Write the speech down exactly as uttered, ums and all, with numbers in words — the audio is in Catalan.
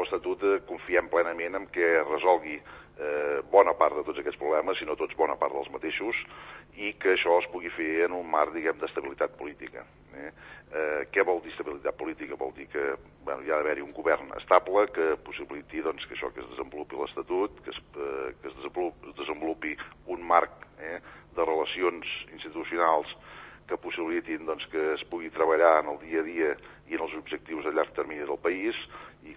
nou Estatut eh, confiem plenament en que resolgui eh, bona part de tots aquests problemes, si no tots bona part dels mateixos, i que això es pugui fer en un marc, diguem, d'estabilitat política. Eh? Eh, què vol dir estabilitat política? Vol dir que bueno, hi ha d'haver-hi un govern estable que possibiliti doncs, que això que es desenvolupi l'Estatut, que es, eh, que es desenvolupi, es desenvolupi un marc eh, de relacions institucionals que possibilitin doncs, que es pugui treballar en el dia a dia i en els objectius a llarg termini del país, i